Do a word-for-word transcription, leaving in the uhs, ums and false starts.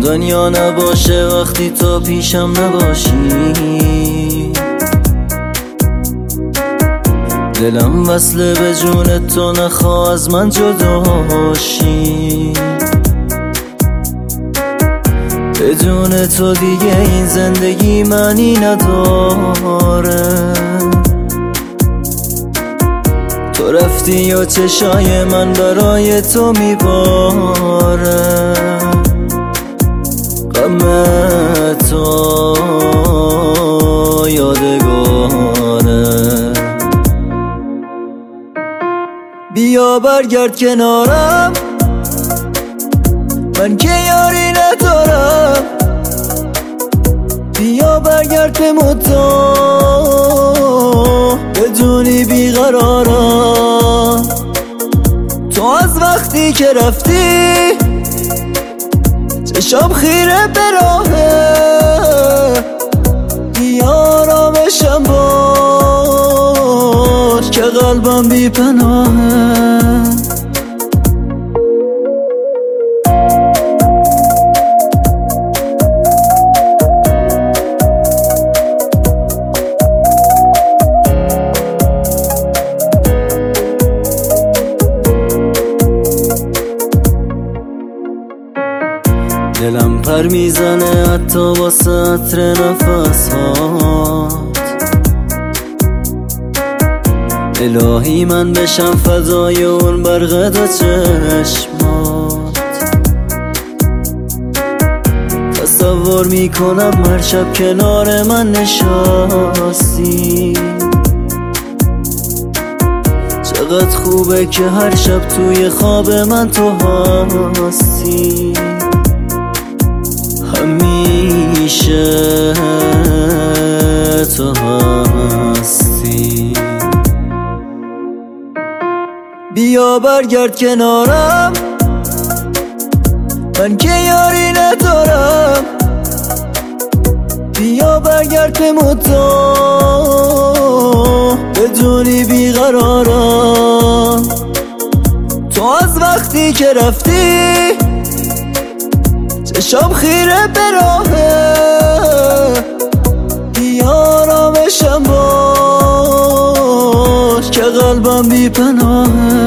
دنیا نباشه وقتی تو پیشم نباشی. دلم وصله به جون تو، نخواه از من جداشی. بدون تو دیگه این زندگی معنی نداره. تو رفتی و چشای من برای تو میباره. غم تو یادگاره. بیا برگرد کنارم، من که یاری ندارم. بیا برگرد به مدام، بدونی بیقرارم. تو از وقتی که رفتی چشم خیره به راهه. بیا آرامشم باش که قلبم بی پناهه. دلم پر میزنه حتی واسه عطر نفس هات. الهی من بشم فدای اون برق دو چشمات. تصور میکنم هر شب کنار من نشستی. چقدر خوبه که هر شب توی خواب من تو هستی. همیشه تو هستی. بیا برگرد کنارم، من که یاری ندارم. بیا برگرد به مدام، بدونی بیقرارم. تو از وقتی که رفتی چشم خیره به راهه. بیا آرامشم باش که قلبم بی پناهه.